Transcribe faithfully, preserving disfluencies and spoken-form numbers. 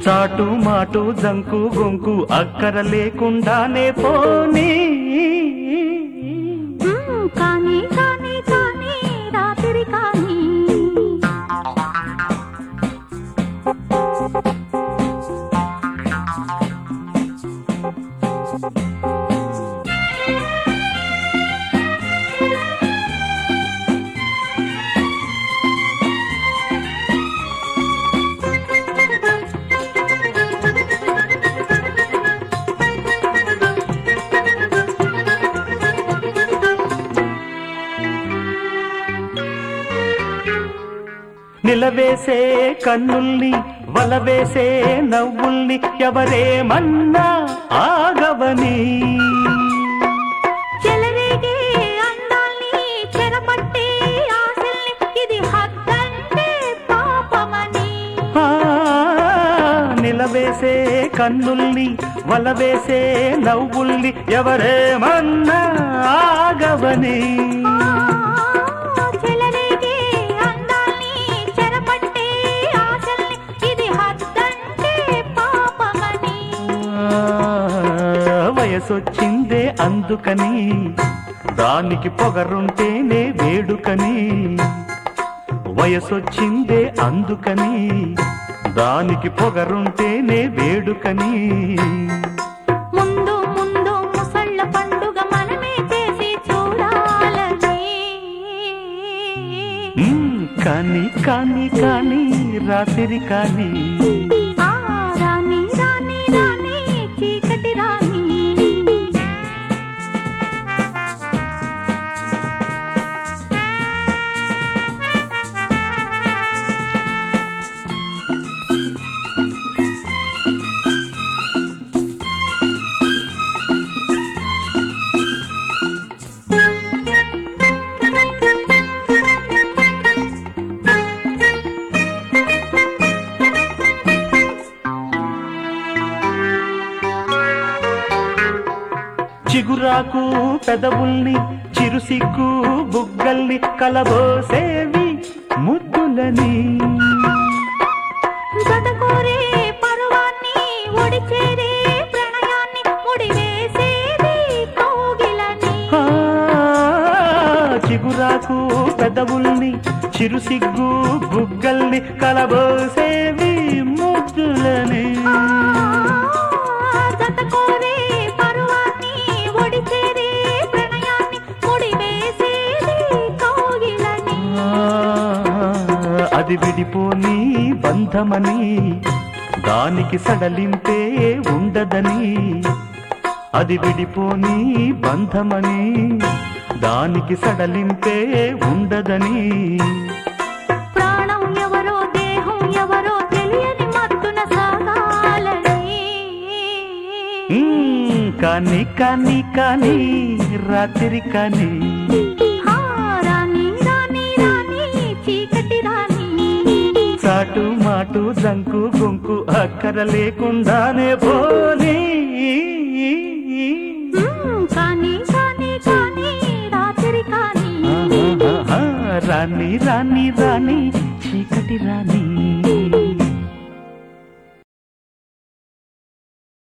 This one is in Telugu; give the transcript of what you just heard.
చాటు మాటు జంకు గొంకు అక్కర లేకుండానే పోనీ కానీ కానీ కానీ రాత్రి కానీ నిలవేసే కన్నుల్ని వలవేసే నవ్వుల్ని ఎవరేమన్నా ఆగవని చెలరేగే అందాల్ని చెరపట్టే ఆశల్ని ఇది హద్దంటే పాపమని నిలవేసే కన్నుల్ని వలవేసే నవ్వుల్ని ఎవరేమన్నా ఆగవని వయసొచ్చిందే అందుకని దానికి పొగరుంటేనే వేడుకని వయసొచ్చిందే అందుకని దానికి పొగరుంటేనే వేడుకని ముందు ముందు ముసళ్ళ పండుగ మనమే చేసి చూడాలని కానీ కానీ కానీ రాత్రి కానీ రాని రాని రాని చీకటి రాని చిగురాకు పెదవుల్ని చిరుసిగ్గు బుగ్గల్ని కలబోసేవి ముద్దులని జతకోరే పరువాన్ని ఒడిచేరే ప్రణయాన్ని ముడివేసేది కౌగిలని చిగురాకు పెదవుల్ని చిరుసిగ్గు బుగ్గల్ని కలబోసేవి ముద్దులని అది విడిపోని బంధమని దానికి సడలింపే ఉండదని అది విడిపోని బంధమని దానికి సడలింపే ఉండదని ప్రాణం ఎవరో దేహం ఎవరో తెలియని మత్తున సాగాలని కానీ కానీ కానీ రాత్రి కానీ చాటు మాటు జంకు గుంకు అక్కర లేకుండానే పోనీ కానీ కానీ కానీ రాత్రి కానీ రాణి రాణి రాణి చీకటి రాణి.